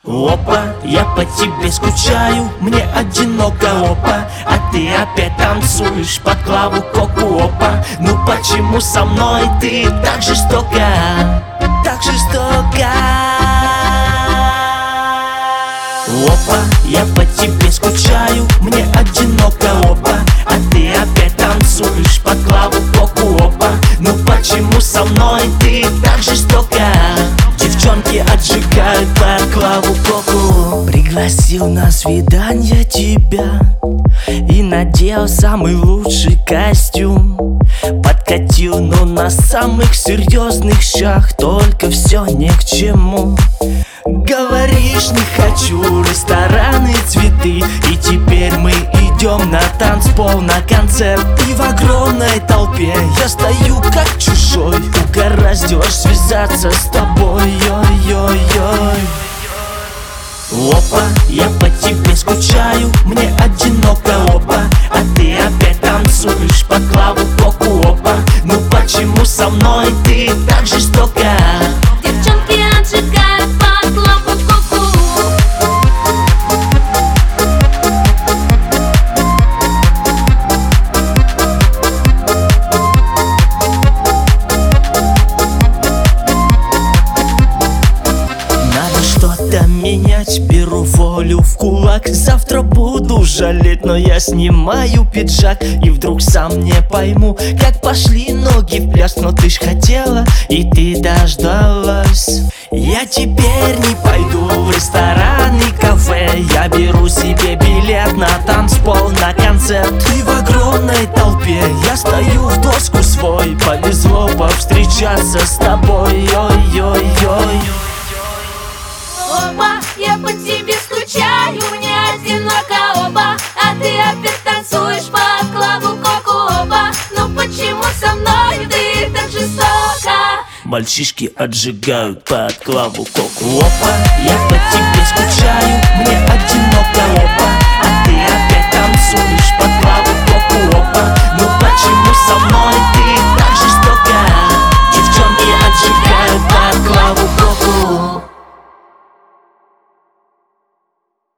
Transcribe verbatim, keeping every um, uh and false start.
Опа, я по тебе скучаю, мне одиноко, опа. А ты опять танцуешь под клаву коку, опа. Ну почему со мной ты так жестоко, так жестоко? Опа, я по тебе скучаю, мне одиноко, опа. А ты опять танцуешь под клаву коку, опа. Ну почему со мной ты так жестоко? Девчонки отжигают под клаву коку. Пригласил на свидание тебя и надел самый лучший костюм. Подкатил, но на самых серьезных щах, только все ни к чему. Говоришь, не хочу рестораны, цветы. И теперь мы идем на танцпол, на концерт. И в огромной толпе я стою как чужой. Угораздило связаться с тобой, ой-ой-ой. Опа, я по тебе скучаю, мне одиноко, опа. А ты опять танцуешь под клаву коку, опа. Ну почему со мной ты так жестоко? Девчонки отжигают под клаву коку. Надо что-то менять, беру волю в кулак. Завтра буду жалеть, но я снимаю пиджак. И вдруг сам не пойму, как пошли ноги в пляс. Но ты ж хотела, и ты дождалась. Я теперь не пойду в ресторан и кафе. Я беру себе билет на танцпол, на концерт. И в огромной толпе я стою в доску свой. Повезло повстречаться с тобой, ой-ой-ой. Опа, я по тебе скучаю, мне одиноко, опа. А ты опять танцуешь под клаву коку, опа. Ну почему со мной ты так жестоко? Мальчишки отжигают под клаву коку, опа. Я по тебе скучаю.